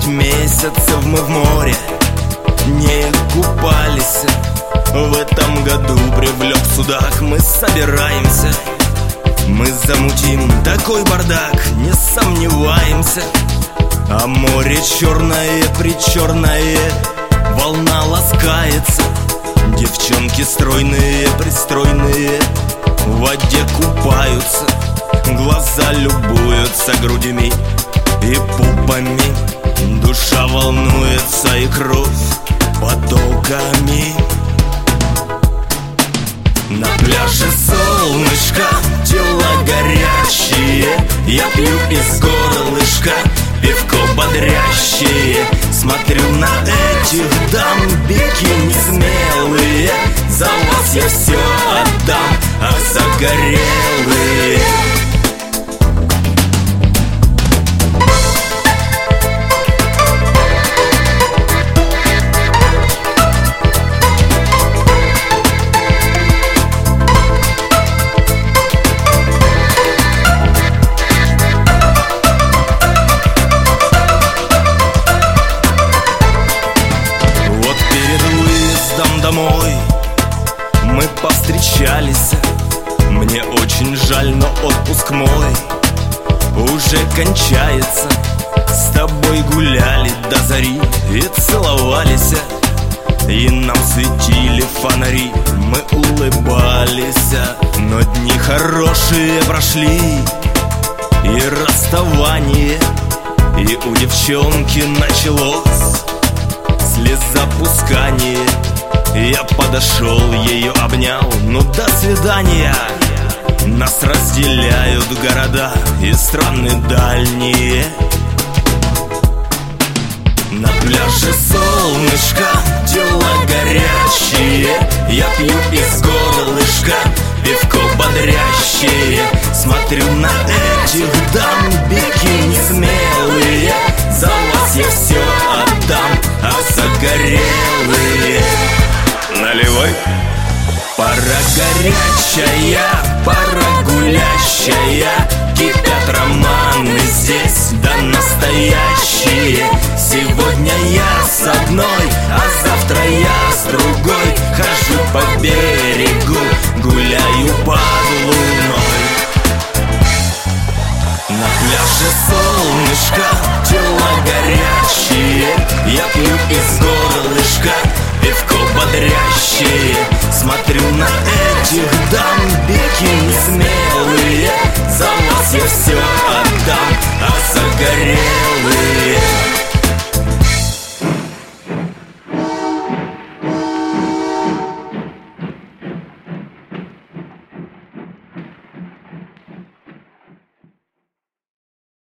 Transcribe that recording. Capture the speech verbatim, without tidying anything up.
Девять месяцев мы в море не купались. В этом году привлек судак, мы собираемся. Мы замутим такой бардак, не сомневаемся. А море черное, причерное, волна ласкается. Девчонки стройные, пристройные в воде купаются. Глаза любуются грудями и пупами. Душа волнуется и кровь потоками. На пляже солнышко, тела горячие. Я пью из горлышка пивко бодрящее. Смотрю на этих дам, бикини смелые. За вас я все отдам, ах, загорелые. Домой мы повстречались. Мне очень жаль, но отпуск мой уже кончается. С тобой гуляли до зари и целовались, и нам светили фонари, мы улыбались. Но дни хорошие прошли, и расставание, и у девчонки началось слезопускание. Я подошел, ее обнял, ну до свидания. Нас разделяют города и страны дальние. На пляже солнышко, тела горячие. Я пью из горлышка пивко бодрящее. Смотрю на этих дам, бикини смелые. За вас я все отдам, а загорелые. Наливай. Пора горячая, пора гулящая. Кипят романы здесь, да настоящие. Сегодня я с одной, а завтра я с другой. Хожу по берегу, гуляю под луной. На пляже солнышко, тела горячие. Я пью из горлышка пивко бодрящее. Смотрю на этих дам, бикини смелые. За вас я все отдам, а загорелые.